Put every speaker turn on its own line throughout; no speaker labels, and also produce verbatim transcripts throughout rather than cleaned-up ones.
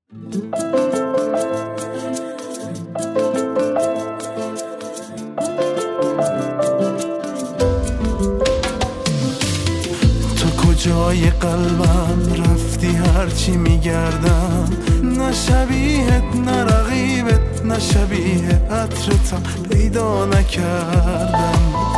جای قلبم رفتی هرچی میگردم، نه شبیهت نه رقیبت نه شبیه عطرتم پیدا نکردم.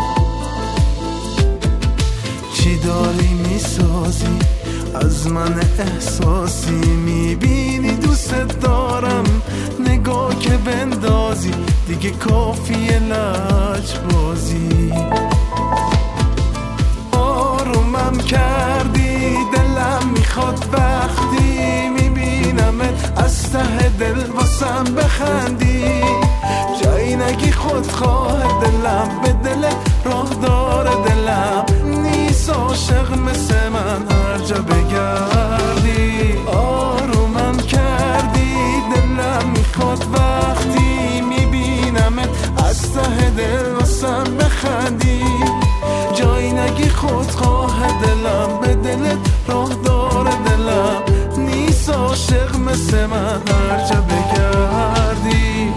چی داری میسازی از من احساسی، میبینی دوست دارم نگاه که بندازی دیگه کافیه لجبازی. آرومم کردی دلم میخواد وقتی میبینمت از ته دل واسم بخندی. جایی نگی خودخواه دلم به دلت راه داره دلم نیست عاشق مثل من هر جا بگردی. آرومم کردی دلم میخواد وقتی میبینمت از ته دل واسم بخندی. جایی نگی خودخواه دلم به دلت راه داره دلم نیست عاشق مثل من هر جا بگردی.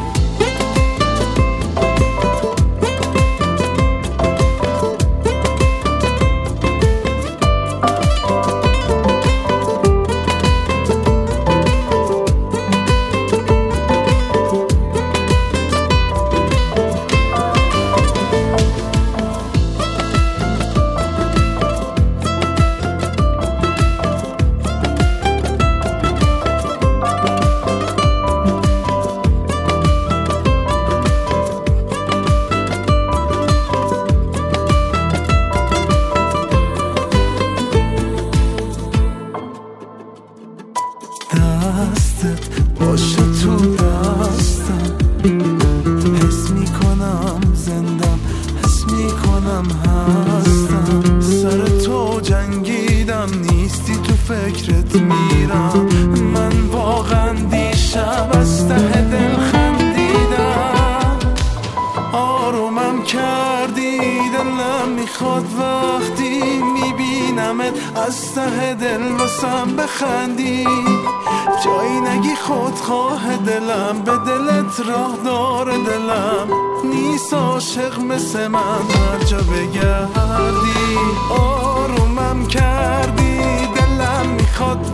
دستت باشه تو دستم، حس میکنم زندم، حس میکنم هستم. سر تو جنگیدم نیستی تو فکرت میرم. من واقعا دیشب از ته دل خندیدم. آرومم کردی دلم میخواد وقتی میبینمت از ته دل واسم بخندی. جایی نگی خودخواه دلم به دلت راه داره دلم نیست عاشق مثل من هر جا بگردی. آرومم کردی دلم میخواد